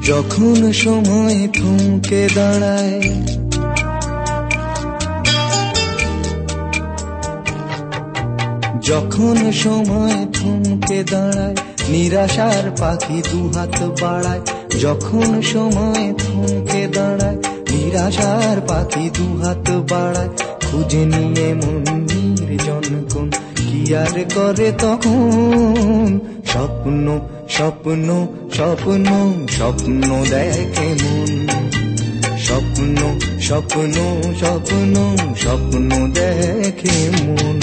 যখন সময় থমকে দাঁড়ায়, যখন সময় থমকে দাঁড়ায়, নিরাশার পাখি দুহাত বাড়ায়। যখন সময় থমকে দাঁড়ায়, নিরাশার পাখি দুহাত বাড়ায়। খুঁজে নিয়ে মন নির্জন কোন কি আর করে তখন। স্বপ্ন স্বপ্ন স্বপ্ন স্বপ্ন দেখে মন। স্বপ্ন স্বপ্ন স্বপ্ন স্বপ্ন দেখে মন।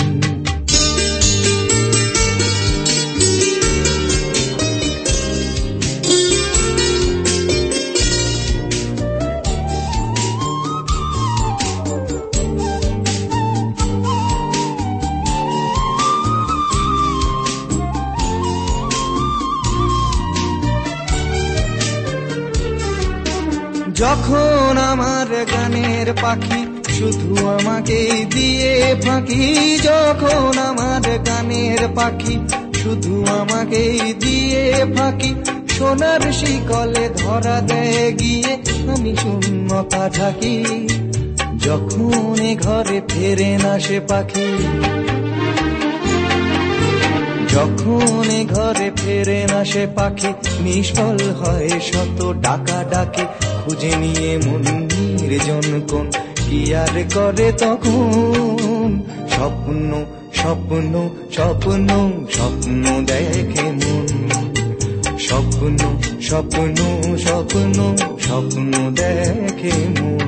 যখন আমার গানের পাখি শুধু আমাকেই দিয়ে ফাঁকি, যখন আমার গানের পাখি শুধু আমাকেই দিয়ে ফাঁকি। সোনার শিকলে ধরা দেয় গিয়ে আমি শূন্যতা ঢাকি। যখন এ ঘরে ফেরে না সে পাখি, যখন এ ঘরে ফেরে না সে পাখি, নিষ্ফল হয় শত ডাকা ডাকি। খুঁজে নিয়ে মন নির্জন কোন কি আর করে তখন। স্বপ্ন স্বপ্ন স্বপ্ন স্বপ্ন দেখে মন। স্বপ্ন স্বপ্ন স্বপ্ন স্বপ্ন দেখে মন।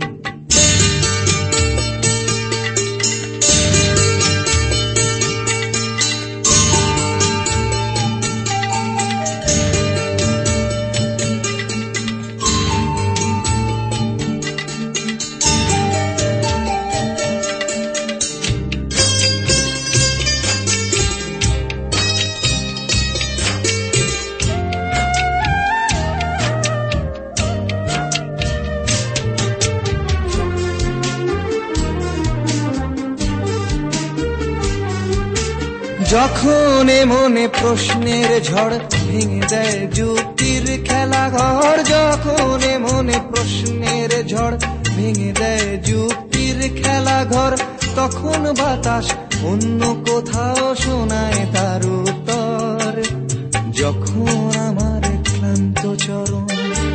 যখন মনে প্রশ্নের ঝড় ভেঙে দেয় যুক্তির খেলা ঘর, যখন মনে প্রশ্নের ঝড় ভেঙে দেয় যুক্তির খেলা ঘর, তখন বাতাস অন্য কোথাও শোনায় তার উত্তর। যখন আমার ক্লান্ত চরণ,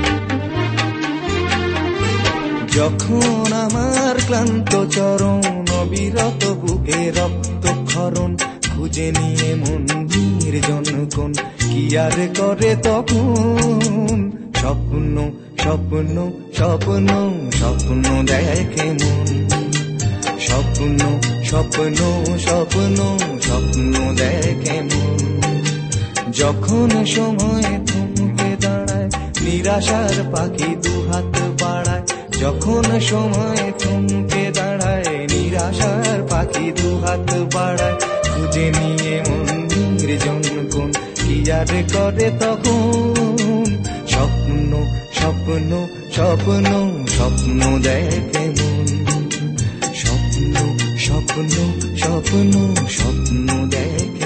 যখন আমার ক্লান্ত চরণ, অবিরত বুকে রক্তক্ষরণ। খুঁজে নিয়ে মন নির্জন কোন কি আর করে তখন। স্বপ্ন স্বপ্ন স্বপ্ন স্বপ্ন দেখে মন। স্বপ্ন স্বপ্ন স্বপ্ন স্বপ্ন দেখে মন। যখন সময় থমকে দাঁড়ায়, নিরাশার পাখি দুহাত বাড়ায়। যখন সময় থমকে দাঁড়ায়, নিরাশার পাখি দুহাত বাড়ায়। খুঁজে নিয়ে মন নির্জন কোন কি আর করে তখন। স্বপ্ন স্বপ্ন স্বপ্ন স্বপ্ন দেখে মন। স্বপ্ন স্বপ্ন স্বপ্ন স্বপ্ন দেখে